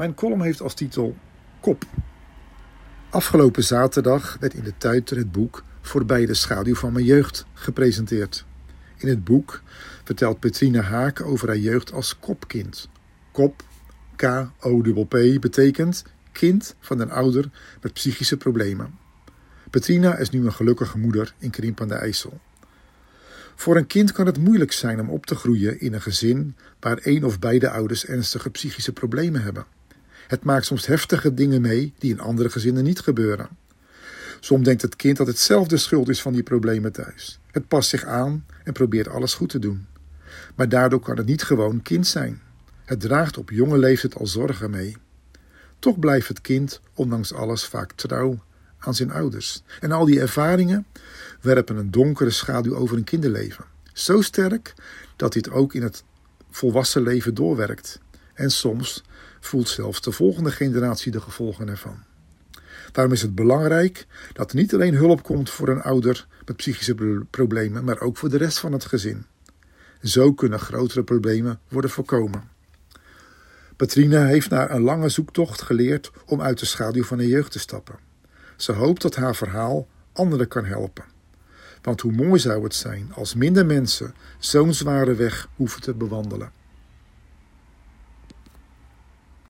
Mijn column heeft als titel Kop. Afgelopen zaterdag werd in de Tuiter het boek Voorbij de schaduw van mijn jeugd gepresenteerd. In het boek vertelt Petrina Haak over haar jeugd als kopkind. Kop, K-O-P-P, betekent kind van een ouder met psychische problemen. Petrina is nu een gelukkige moeder in Krimp aan de IJssel. Voor een kind kan het moeilijk zijn om op te groeien in een gezin waar één of beide ouders ernstige psychische problemen hebben. Het maakt soms heftige dingen mee die in andere gezinnen niet gebeuren. Soms denkt het kind dat het zelf de schuld is van die problemen thuis. Het past zich aan en probeert alles goed te doen. Maar daardoor kan het niet gewoon kind zijn. Het draagt op jonge leeftijd al zorgen mee. Toch blijft het kind, ondanks alles, vaak trouw aan zijn ouders. En al die ervaringen werpen een donkere schaduw over een kinderleven. Zo sterk dat dit ook in het volwassen leven doorwerkt. En soms voelt zelfs de volgende generatie de gevolgen ervan. Daarom is het belangrijk dat er niet alleen hulp komt voor een ouder met psychische problemen, maar ook voor de rest van het gezin. Zo kunnen grotere problemen worden voorkomen. Petrina heeft na een lange zoektocht geleerd om uit de schaduw van haar jeugd te stappen. Ze hoopt dat haar verhaal anderen kan helpen. Want hoe mooi zou het zijn als minder mensen zo'n zware weg hoeven te bewandelen.